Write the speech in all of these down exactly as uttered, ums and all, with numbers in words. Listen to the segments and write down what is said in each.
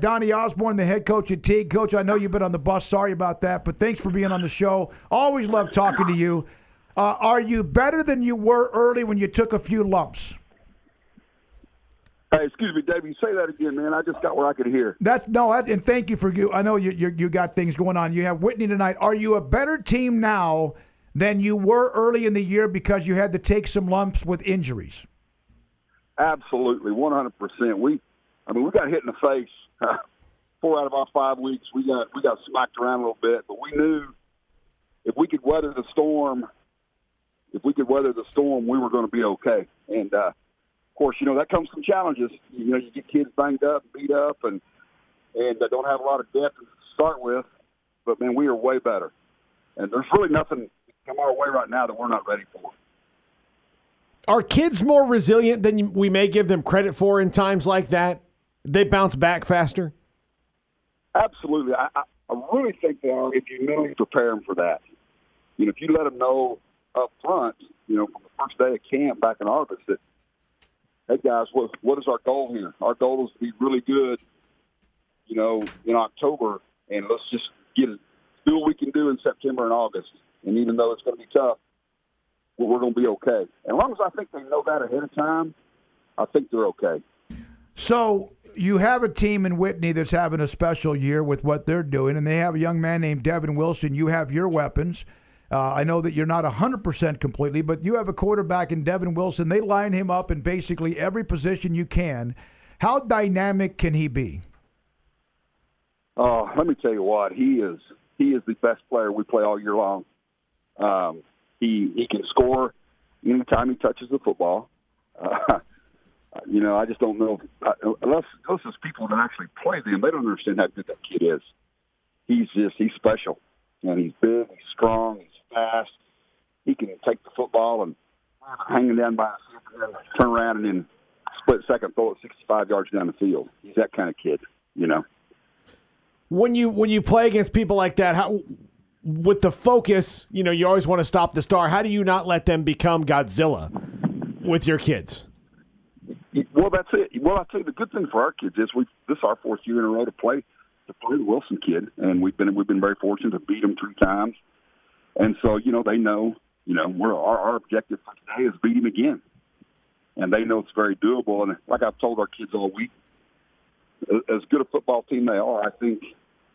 Donnie Osborne, the head coach at Teague. Coach, I know you've been on the bus. Sorry about that, but thanks for being on the show. Always love talking to you. Uh, are you better than you were early when you took a few lumps? Hey, excuse me, Davey. Say that again, man. I just got where I could hear. That's no, that, and thank you for you. I know you you you got things going on. You have Whitney tonight. Are you a better team now than you were early in the year because you had to take some lumps with injuries? Absolutely, one hundred percent. We, I mean, we got hit in the face uh, four out of our five weeks. We got we got smacked around a little bit, but we knew if we could weather the storm, if we could weather the storm, we were going to be okay. And uh, of course, you know that comes some challenges. You know, you get kids banged up, beat up, and and uh, don't have a lot of depth to start with. But man, we are way better, and there's really nothing come our way right now that we're not ready for. Are kids more resilient than we may give them credit for in times like that? They bounce back faster? Absolutely. I, I, I really think they are if you mentally prepare them for that. You know, if you let them know up front, you know, from the first day of camp back in August that, hey, guys, what, what is our goal here? Our goal is to be really good, you know, in October, and let's just get it, do what we can do in September and August. And even though it's going to be tough, we're going to be okay. And as long as I think they know that ahead of time, I think they're okay. So you have a team in Whitney that's having a special year with what they're doing, and they have a young man named Devin Wilson. You have your weapons. Uh, I know that you're not one hundred percent completely, but you have a quarterback in Devin Wilson. They line him up in basically every position you can. How dynamic can he be? Oh, let me tell you what. He is he is the best player we play all year long. Um He he can score anytime he touches the football. Uh, you know, I just don't know. If, unless those are people that actually play them, they don't understand how good that kid is. He's just, he's special. And he's big, he's strong, he's fast. He can take the football and hang it down by himself, turn around and then split second throw it sixty-five yards down the field. He's that kind of kid, you know. When you when you play against people like that, how – with the focus, you know, you always want to stop the star. How do you not let them become Godzilla with your kids? Well, that's it. Well, I tell you, the good thing for our kids is we this is our fourth year in a row to play to play the Wilson kid, and we've been we've been very fortunate to beat them three times. And so, you know, they know, you know, we're our, our objective for today is beat him again, and they know it's very doable. And like I've told our kids all week, as good a football team they are, I think.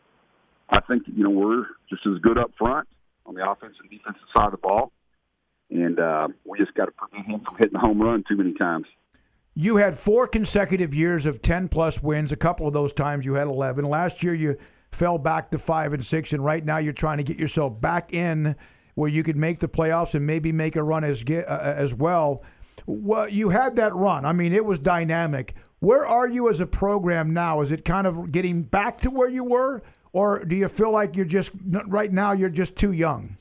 I think, you know, we're just as good up front on the offensive and defensive side of the ball. And uh, we just got to prevent him from hitting the home run too many times. You had four consecutive years of ten-plus wins. A couple of those times you had eleven. Last year you fell back to five and six, and right now you're trying to get yourself back in where you could make the playoffs and maybe make a run as, uh, as well. Well, you had that run. I mean, it was dynamic. Where are you as a program now? Is it kind of getting back to where you were? Or do you feel like you're just right now? You're just too young.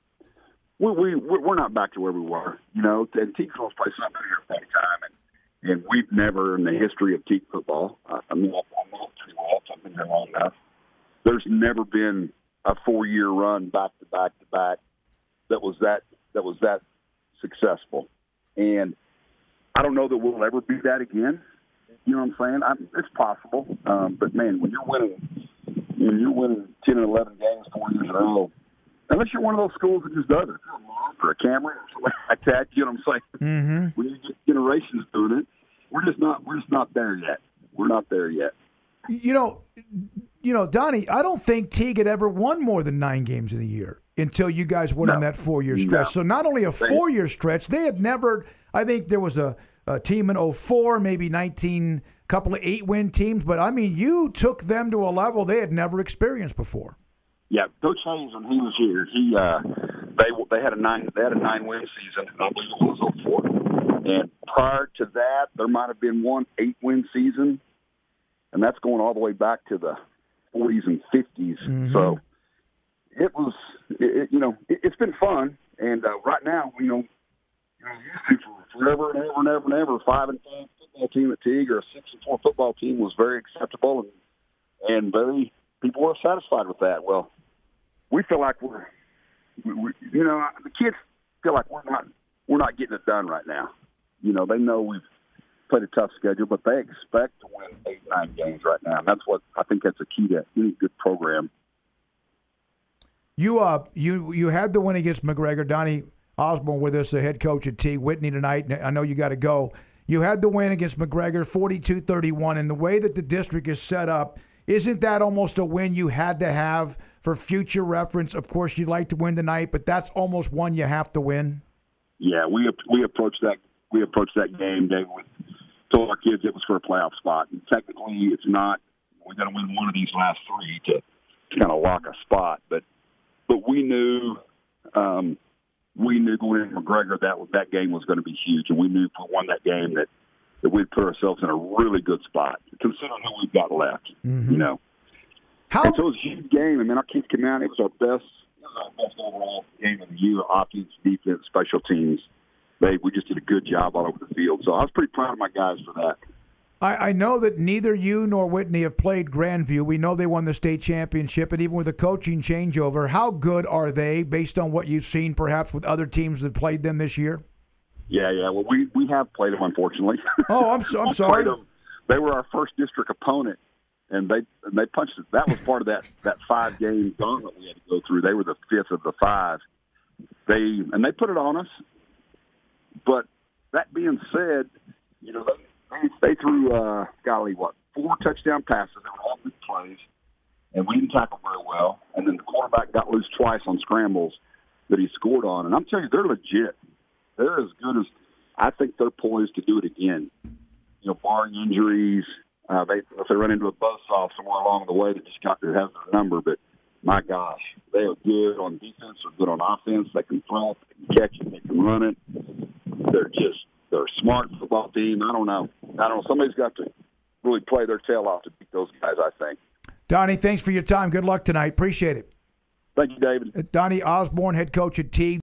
We we we're not back to where we were, you know. And Teague football's played something here for a long time, and, and we've never in the history of Teague football. Uh, I mean, I know pretty well. I've been here long enough. There's never been a four-year run back to back to back that was that that was that successful. And I don't know that we'll ever be that again. You know what I'm saying? I'm, it's possible, um, but man, when you're winning. When you're winning ten and eleven games four years in a row, unless you're one of those schools that just does it, or a Cameron or something like that, you know what I'm saying? Mm-hmm. When you get generations doing it, we're just not we're just not there yet. We're not there yet. You know, you know, Donnie, I don't think Teague had ever won more than nine games in a year until you guys went no. on that four-year stretch. No. So not only a four-year stretch, they had never. I think there was a, a team in oh four, maybe nineteen. Couple of eight-win teams, but I mean, you took them to a level they had never experienced before. Yeah, Coach Haynes, when he was here, he uh, they they had a nine they had a nine-win season. I believe it was oh four. And prior to that, there might have been one eight-win season, and that's going all the way back to the forties and fifties. Mm-hmm. So it was, it, you know, it, it's been fun. And uh, right now, you know, you know, used to for forever and ever and ever and ever, five and five football team at Teague or a six and four football team was very acceptable, and and very people were satisfied with that. Well, we feel like we're, we, we, you know, the kids feel like we're not we're not getting it done right now. You know, they know we've played a tough schedule, but they expect to win eight, nine games right now. And that's what I think that's a key to any good program. You uh you you had the win against McGregor. Donnie Osborne with us, the head coach at T. Whitney tonight. I know you got to go. You had the win against McGregor, forty-two thirty-one, and the way that the district is set up, isn't that almost a win you had to have for future reference? Of course, you'd like to win tonight, but that's almost one you have to win. Yeah, we we approached that we approached that game, David, with told our kids it was for a playoff spot. And technically, it's not. We're going to win one of these last three to, to kind of lock a spot. But but we knew um, we knew going into McGregor that that game was going to be huge, and we knew if we won that game that, that we'd put ourselves in a really good spot, considering who we've got left. Mm-hmm. You know, how and so it was a huge game. I mean, our kids came out. It was our best, it was our best overall game of the year. Offense, defense, special teams. They we just did a good job all over the field. So I was pretty proud of my guys for that. I, I know that neither you nor Whitney have played Grandview. We know they won the state championship, and even with the coaching changeover, how good are they based on what you've seen perhaps with other teams that played them this year? Yeah, yeah. Well, we, we have played them, unfortunately. Oh, I'm, so, I'm sorry. Them. They were our first district opponent, and they and they punched it. That was part of that, that five-game gauntlet we had to go through. They were the fifth of the five. They And they put it on us. But that being said, you know, they, they threw, uh, golly, what, four touchdown passes. They were all big plays, and we didn't tackle very well. And then the quarterback got loose twice on scrambles that he scored on. And I'm telling you, they're legit. They're as good as – I think they're poised to do it again. You know, barring injuries, uh, they, if they run into a buzzsaw somewhere along the way that just got to have their number. But, my gosh, they are good on defense. They're good on offense. They can throw it. They can catch it. They can run it. They're just they're a smart football team. I don't know. I don't know. Somebody's got to really play their tail off to beat those guys, I think. Donnie, thanks for your time. Good luck tonight. Appreciate it. Thank you, David. Donnie Osborne, head coach at T.